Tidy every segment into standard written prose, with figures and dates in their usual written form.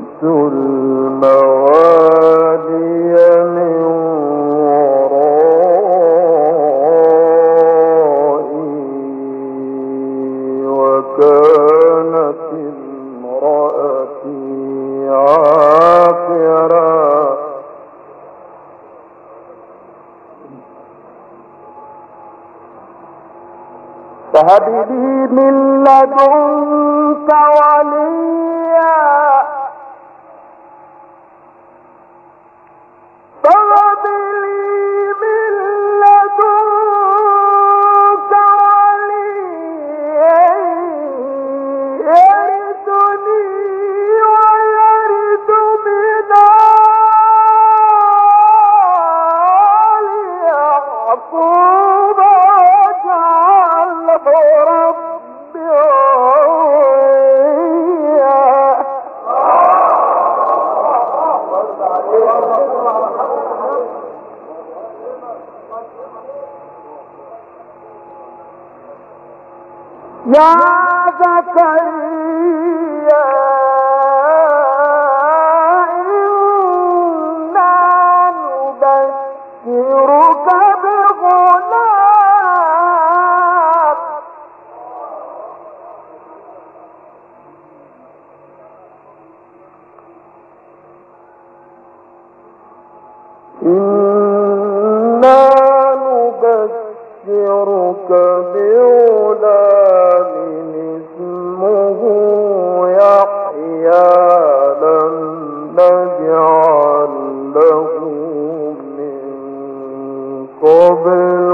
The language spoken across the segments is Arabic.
الموالي من ورائي وكانت امرأتي عاقرا فهب لي من لدنك وليا فهب لي من لدنك وليا يرثني ويرث من آل يعقوب واجعله ربي يا زكريا إنا نبشرك بغلام إنا نبشرك بغلام اسمه يحيى لم نجعل له من قبل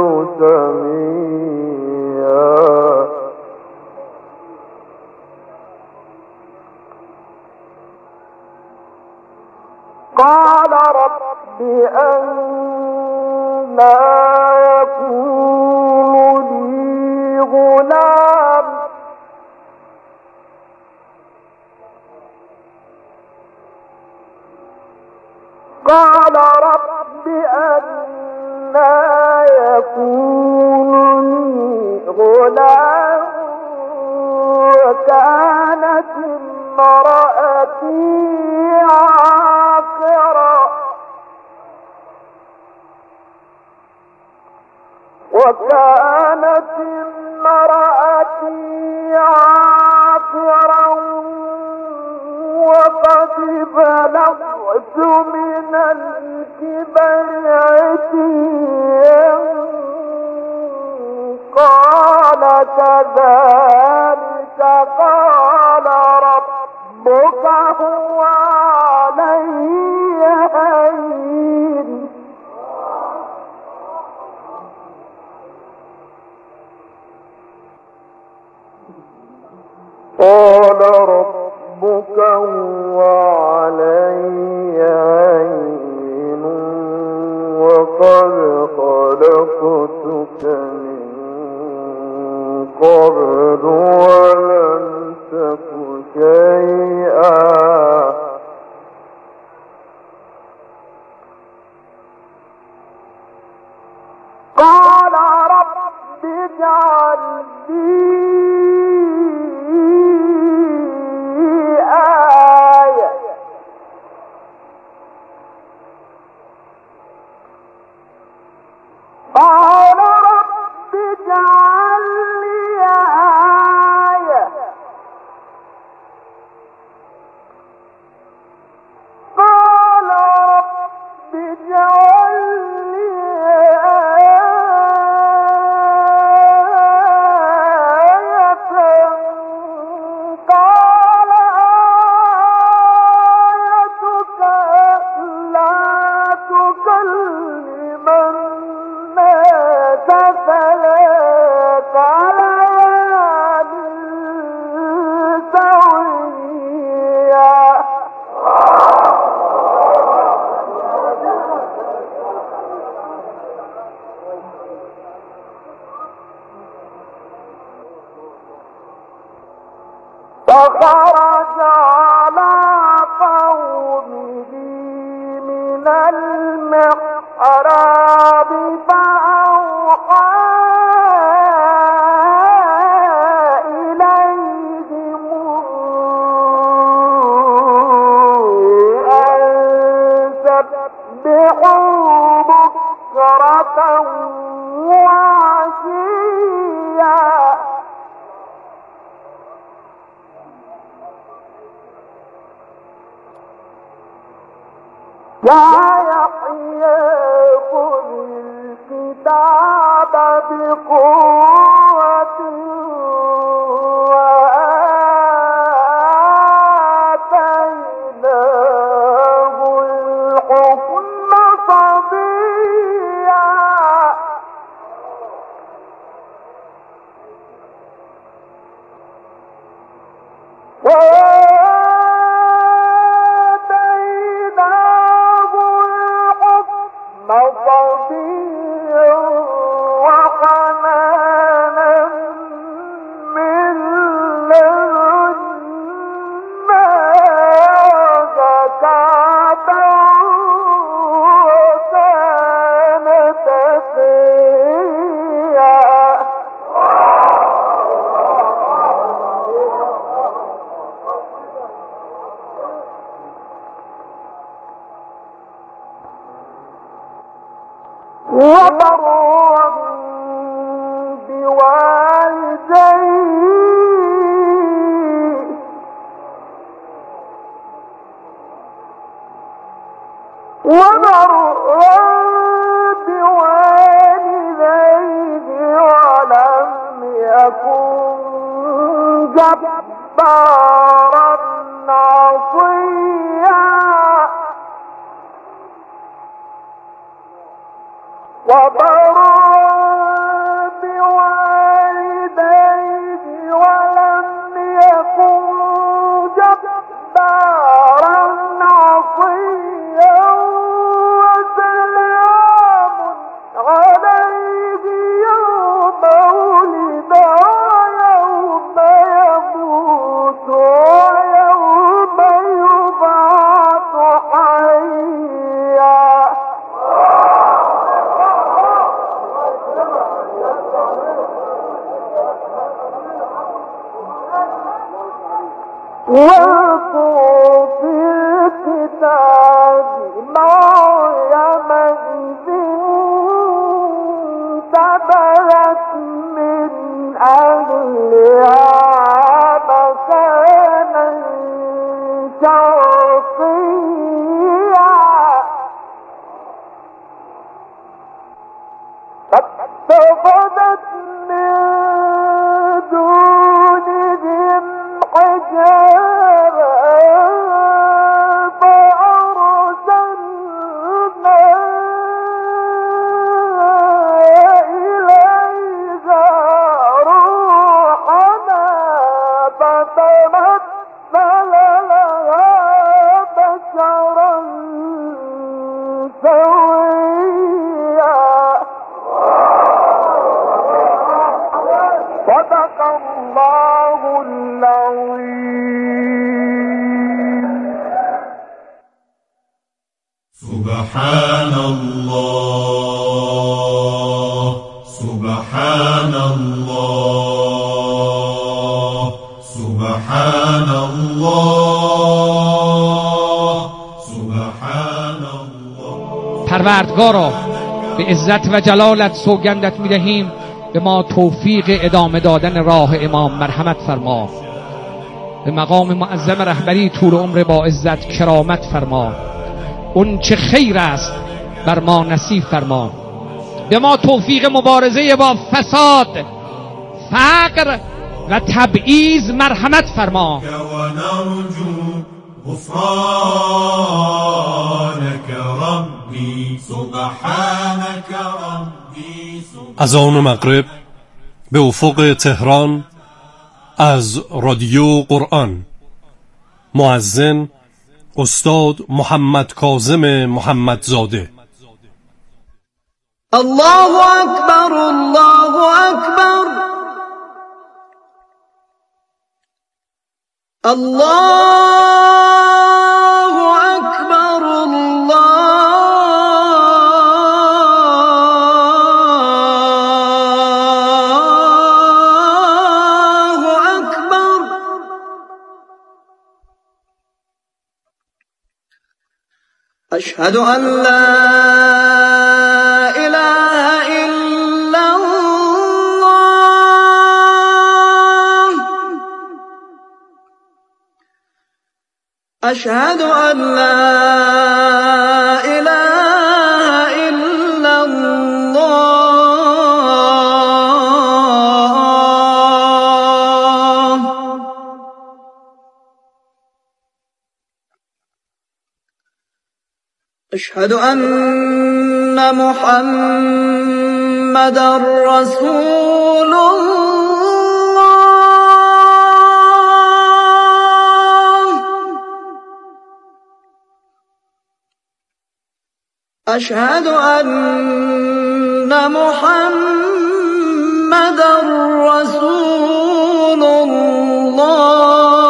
سميا قال رب أنى يكون لي غلام قال رب أنى يكون لي غلام وكانت امرأتي عاقرا وكانت امرأتي عاقرا وقد بلغت من الكبر عتيا قال كذلك قال ربك هو علي هين قال ربك هو علي هين وقد خلقتك من قبل ولم تك شيئا قال رب اجعل لي آية قال رب اجعل لي آية قال رب اجعل لي آية قال آيتك لا تكلم الناس ثلاث ليال سويا فخرج على قومه من المحراب فأوحى إليهم يا يحيى خذ الكتاب بقوة وآتيناه الحكم صبيا وبرا بوالديه ولم يكن جبارا عصيا وبرا بوالديه ولم يكن جبارا عصيا وسلام عليه يوم ولد ويوم يموت ويوم يبعث حيا واذكر في الكتاب مريم إذ انتبذت من أهلها مكانا شرقيا فاتخذت من دونهم حجابا فأرسلنا إليها روحنا فتمثل لها بشرا سويا صدق الله العظيم. سبحان الله سبحان الله سبحان الله سبحان الله. پروردگارا به عزت و جلالت سوگندت می‌دهیم به ما توفیق ادامه دادن راه امام مرحمت فرما، به مقام معظم رهبری طول عمر با عزت کرامت فرما، اون چه خیر است بر ما نصیب فرما، به ما توفیق مبارزه با فساد، فقر و تبعیض مرحمت فرما. و نرجو غفرانك ربی سبحانك ربی. اذان مغرب به افق تهران از رادیو قرآن. مؤذن استاد محمد کاظم محمدزاده. الله اکبر الله اکبر الله اکبر الله اکبر. اشهد ان لا اله الا الله أشهد أن لا إله إلا الله. أشهد أن محمدًا رسول الله. أشهد أن محمدًا رسول الله.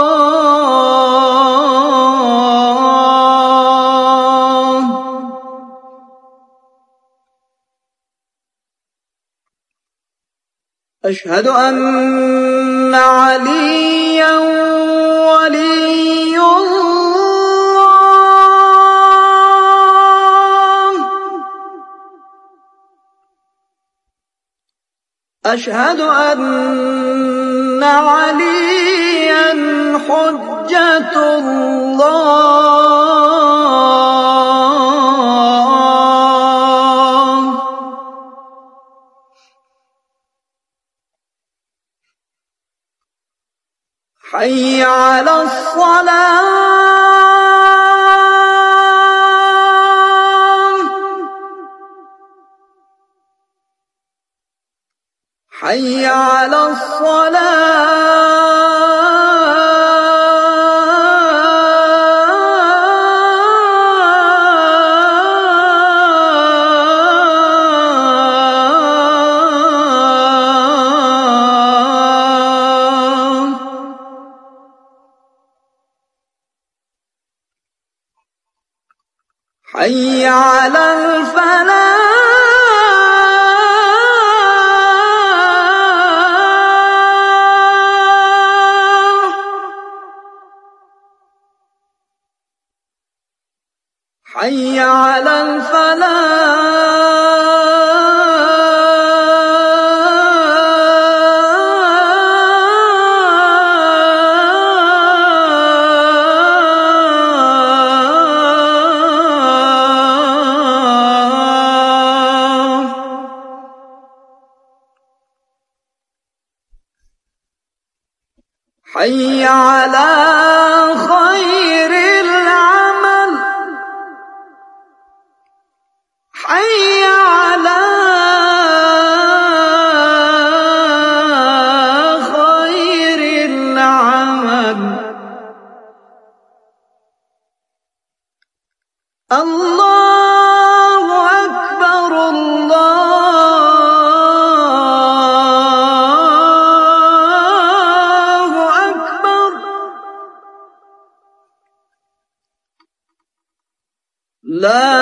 أشهد أن عليا ولي الله. أشهد أن عليا حجة الله. حي على الصلاة. حي على حي على الفلاح. حي على حي على خير العمل. حي على خير العمل. الله أكبر الله أكبر. لا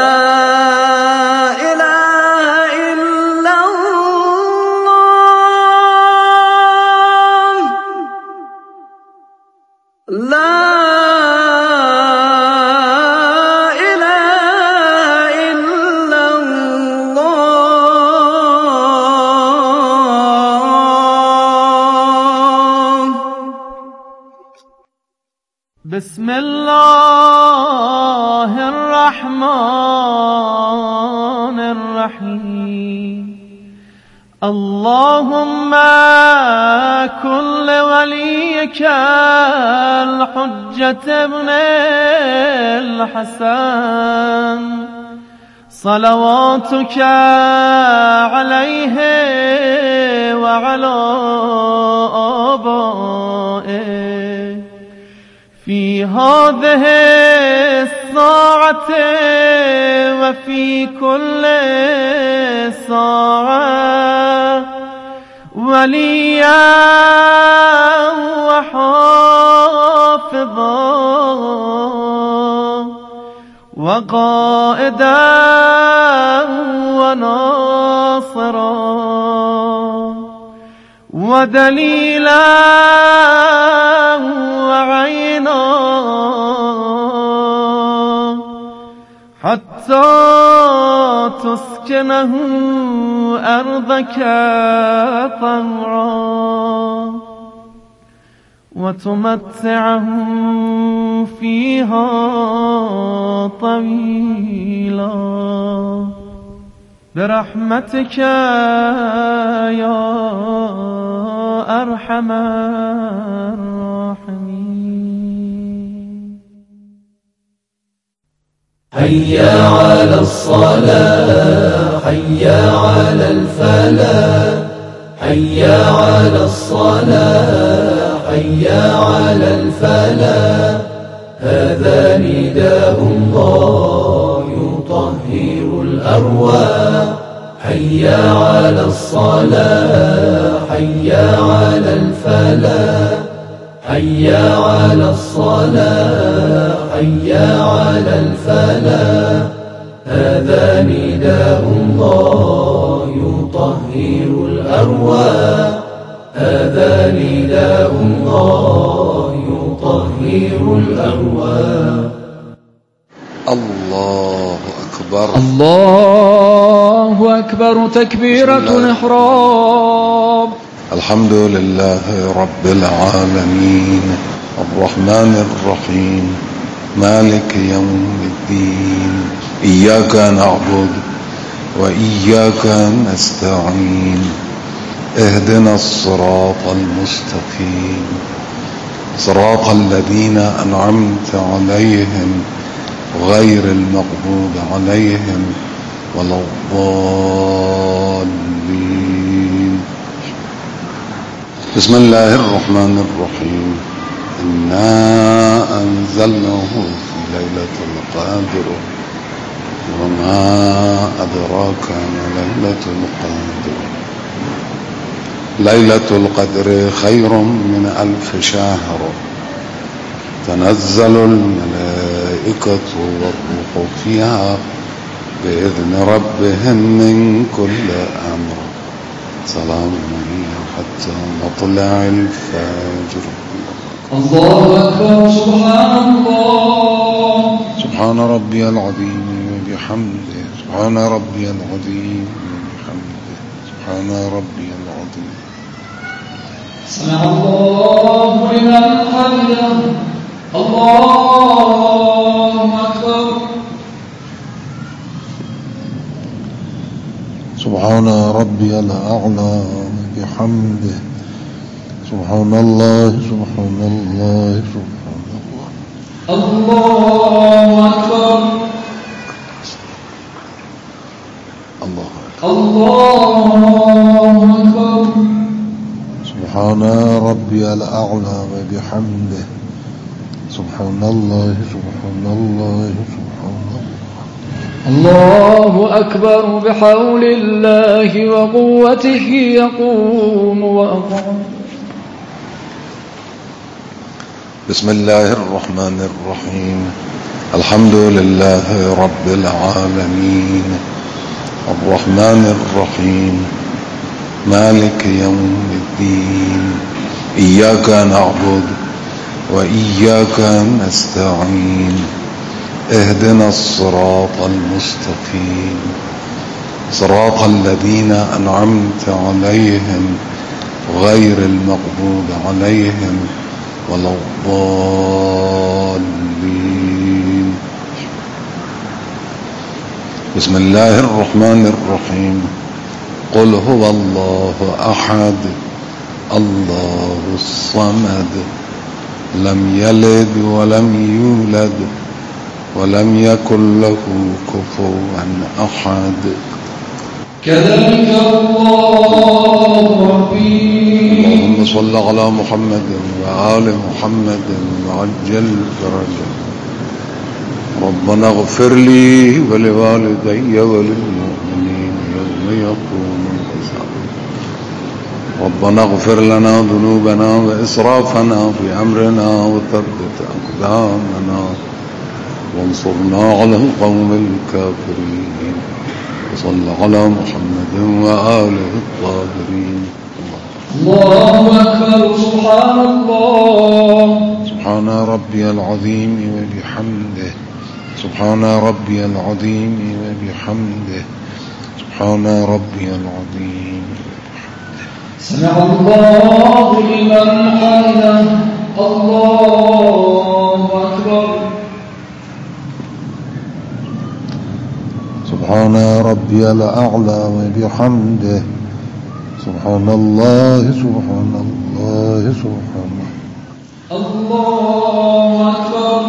إله إلا الله. لا إله إلا الله. بسم الله الرحمن الرحيم. اللهم كن لوليك الحجة ابن الحسن صلواتك عليه وعلى آبائه في هذه الساعة وفي كل ساعة وليا وحافظا وقائدا وناصرا ودليلا وعينا حتى تسكنه أرضك طوعا وتمتعه فيها طويلا برحمتك يا أرحم الراحمين. حي على الصلاة حي على الفلاح حي على الصلاة حي على الفلاح هذا نداء الله يطهر الأرواح حي على الصلاة حي على الفلاح حي على الصلاة حي على الفلاح هذا نداء الله يطهر الأرواح هذا نداء الله يطهر الأرواح. الله أكبر الله أكبر تكبيرة الإحرام. الحمد لله رب العالمين الرحمن الرحيم مالك يوم الدين إياك نعبد وإياك نستعين اهدنا الصراط المستقيم صراط الذين أنعمت عليهم غير المغضوب عليهم ولا الضالين. بسم الله الرحمن الرحيم إنا أنزلناه في ليلة القدر وما أدراك ما ليلة القدر ليلة القدر خير من 1000 شهر تنزل الملائكة والروح فيها بإذن ربهم من كل أمر سلام هي حتى مطلع الفجر. الله أكبر سبحان الله. سبحان ربي العظيم وبحمده سبحان ربي العظيم وبحمده سبحان ربي العظيم. سمع الله لمن حمده الله أكبر. سبحان ربي الأعلى وبحمده سبحان الله سبحان الله سبحان الله. الله أكبر الله أكبر. سبحان ربي الأعلى وبحمده سبحان الله سبحان الله سبحان الله. الله أكبر بحول الله وقوته يقوم وأقوم. بسم الله الرحمن الرحيم الحمد لله رب العالمين الرحمن الرحيم مالك يوم الدين إياك نعبد وإياك نستعين اهدنا الصراط المستقيم صراط الذين أنعمت عليهم غير المغضوب عليهم ولا الضالين. بسم الله الرحمن الرحيم قل هو الله أحد الله الصمد لم يلد ولم يولد ولم يكن له كفوا أحد. كذلك الله ربي. اللهم صل على محمد وآل محمد وعجل فرجه. ربنا اغفر لي ولوالدي وللمؤمنين يوم يقوم الحساب. ربنا اغفر لنا ذنوبنا وإسرافنا في أمرنا وثبت أقدامنا وانصرنا على القوم الكافرين. وصلى على محمد وآله الطاهرين. الله أكبر سبحان الله. سبحان ربي العظيم وبحمده سبحان ربي العظيم وبحمده سبحان ربي العظيم. سمع الله لمن حمده الله أكبر. سبحان ربي الأعلى وبحمده سبحان الله سبحان الله سبحان الله أكبر.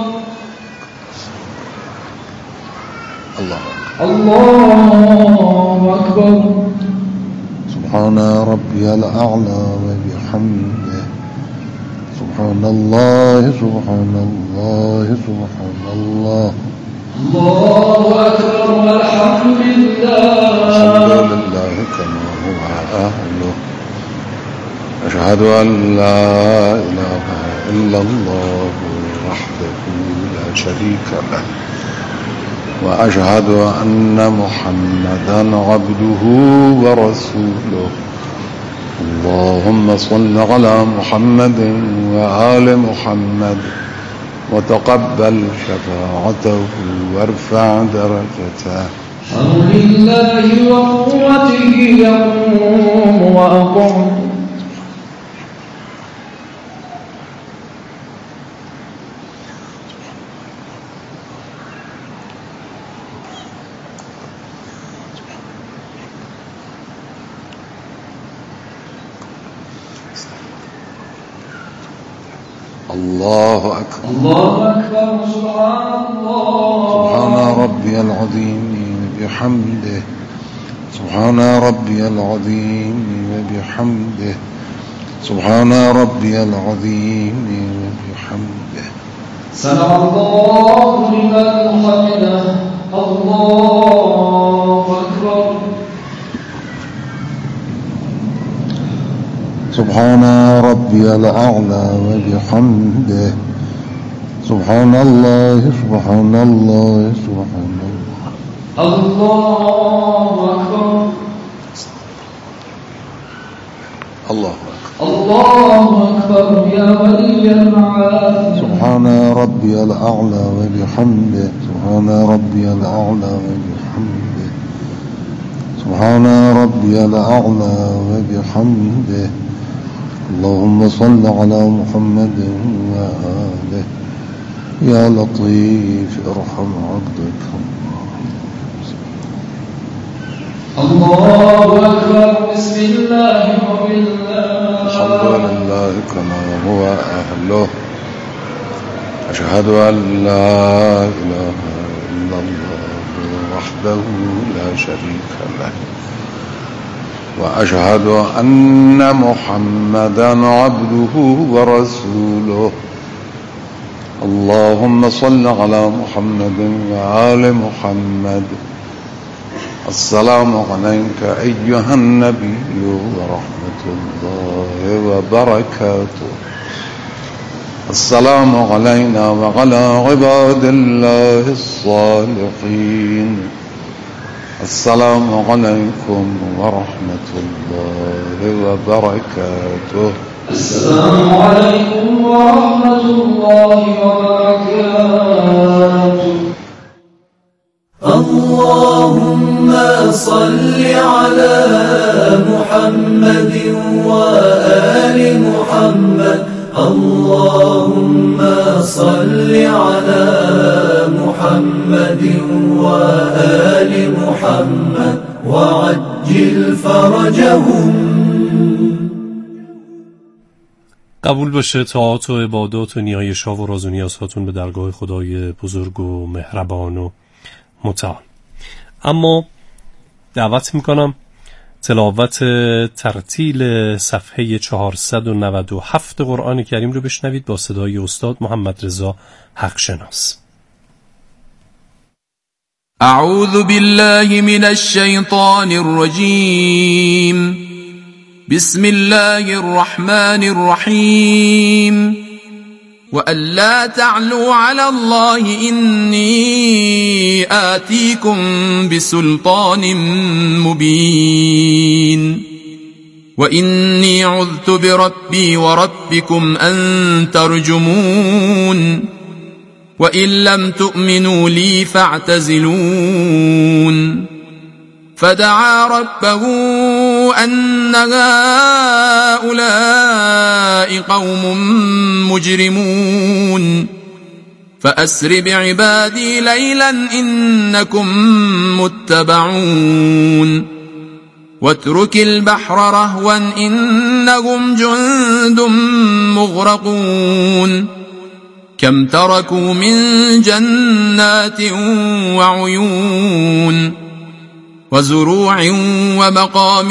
الله أكبر. سبحان ربي الأعلى وبحمده سبحان الله سبحان الله سبحان الله. الله أكبر والحمد لله كما هو أهله. أشهد أن لا إله إلا الله وحده لا شريك له وأشهد أن محمدا عبده ورسوله. اللهم صل على محمد وآل محمد وتقبل شفاعته وارفع درجته. حول الله وقوته يقوم وأقوم. الله أكبر. الله أكبر. سبحان الله. سبحان ربي العظيم وبحمده سبحان ربي العظيم وبحمده سبحان ربي العظيم وبحمده. سمع الله لمن حمده. الله أكبر. سبحان ربي الأعلى وبحمده سبحان الله سبحان الله سبحان الله. الله أكبر. الله أكبر. الله أكبر يا ولي المعاد. سبحان ربي الأعلى وبحمده سبحان ربي الأعلى وبحمده سبحان ربي الأعلى وبحمده. اللهم صل على محمد وآله. يا لطيف ارحم عبدك. الله أكبر. بسم الله وبالله. الحمد لله كما هو أهله. أشهد أن لا إله إلا الله وحده لا شريك له وأشهد أن محمدا عبده ورسوله. اللهم صل على محمد وآل محمد. السلام عليك أيها النبي ورحمة الله وبركاته. السلام علينا وعلى عباد الله الصالحين. السلام عليكم ورحمة الله وبركاته. السلام عليكم ورحمة الله وبركاته. اللهم صل على محمد وآل محمد. اللهم صل على محمد وآل محمد وعجل فرجهم. قبول باشه طاعات و عبادات و نیایش ها و راز و نیازهاتون به درگاه خدای بزرگ و مهربان و متعال. اما دعوت میکنم تلاوت ترتیل صفحه 497 قرآن کریم رو بشنوید با صدای استاد محمد رضا حقشناس. اعوذ بالله من الشیطان الرجیم. بسم الله الرحمن الرحیم. وألا تعلوا على الله إني آتيكم بسلطان مبين. وإني عذت بربي وربكم أن ترجمون. وإن لم تؤمنوا لي فاعتزلون. فدعا ربه ظنوا أن هؤلاء قوم مجرمون فأسر بعبادي ليلا إنكم متبعون واترك البحر رهوا إنهم جند مغرقون كم تركوا من جنات وعيون وزروع ومقام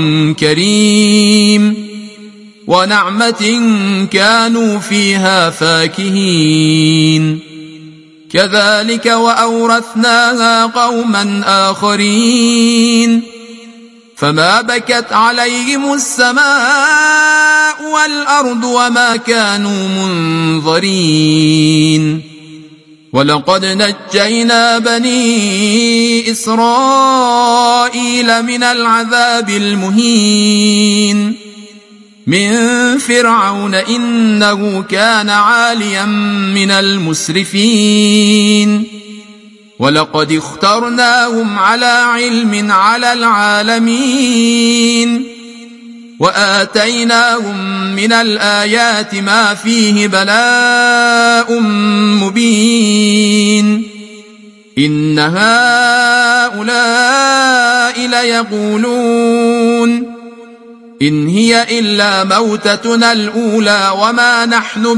كريم ونعمة كانوا فيها فاكهين كذلك وأورثناها قوما آخرين فما بكت عليهم السماء والأرض وما كانوا منظرين ولقد نجينا بني إسرائيل من العذاب المهين من فرعون إنه كان عاليا من المسرفين ولقد اخترناهم على علم على العالمين وآتيناهم من الآيات ما فيه بلاء مبين إن هؤلاء ليقولون إن هي إلا موتتنا الأولى وما نحن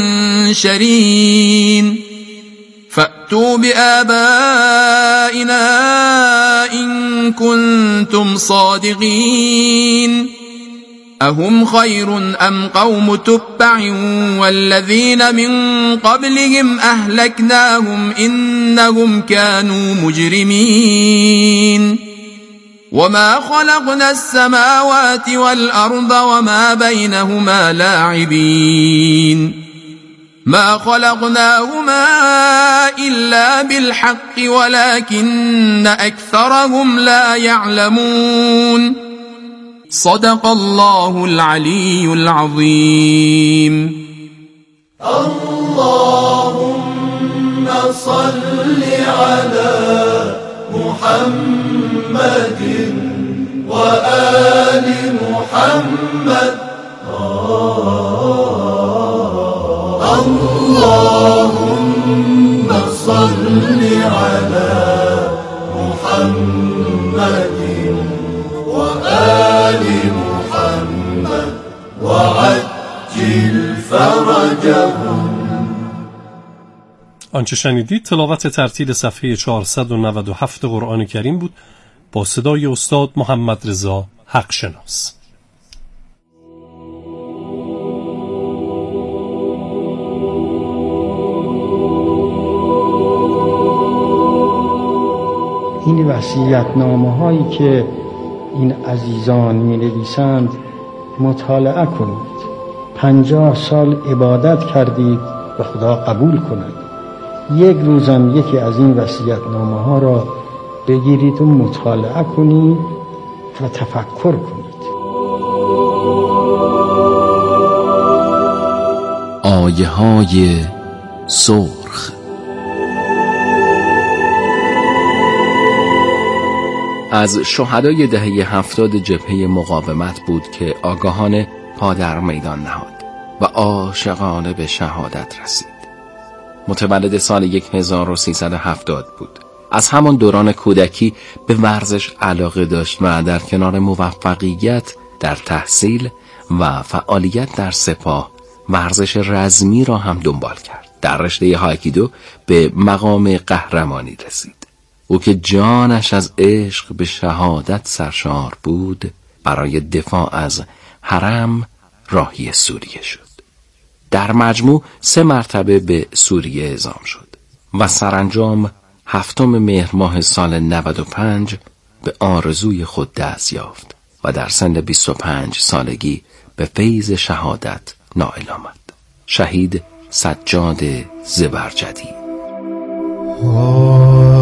بمنشرين فأتوا بآبائنا إن كنتم صادقين أهم خير أم قوم تبع والذين من قبلهم أهلكناهم إنهم كانوا مجرمين وما خلقنا السماوات والأرض وما بينهما لاعبين ما خلقناهما إلا بالحق ولكن أكثرهم لا يعلمون صدق الله العلي العظيم. اللهم صل على محمد وآل محمد. اللهم صل على محمد وآل محمد وعجل فرجهم. آنچه شنیدید تلاوت ترتیل صفحه 497 قرآن کریم بود با صدای استاد محمد رضا حقشناس. این وصیت‌نامه هایی که این عزیزان می نویسند مطالعه کنید. 50 سال عبادت کردید و خدا قبول کند. یک روزم یکی از این وصیت‌نامه ها را بگیرید و مطالعه کنید و تفکر کنید. آیه های سرخ. از شهدای دهه 70 جبهه مقاومت بود که آگاهانه پا در میدان نهاد و عاشقانه به شهادت رسید. متولد سال 1370 بود. از همان دوران کودکی به ورزش علاقه داشت و در کنار موفقیت در تحصیل و فعالیت در سپاه ورزش رزمی را هم دنبال کرد. در رشته هایکیدو به مقام قهرمانی رسید. او که جانش از عشق به شهادت سرشار بود، برای دفاع از حرم راهی سوریه شد. در مجموع 3 مرتبه به سوریه اعزام شد و سرانجام 7 مهر ماه سال 95 به آرزوی خود دست یافت و در سن 25 سالگی به فیض شهادت نائل آمد. شهید سجاد زبرجدی.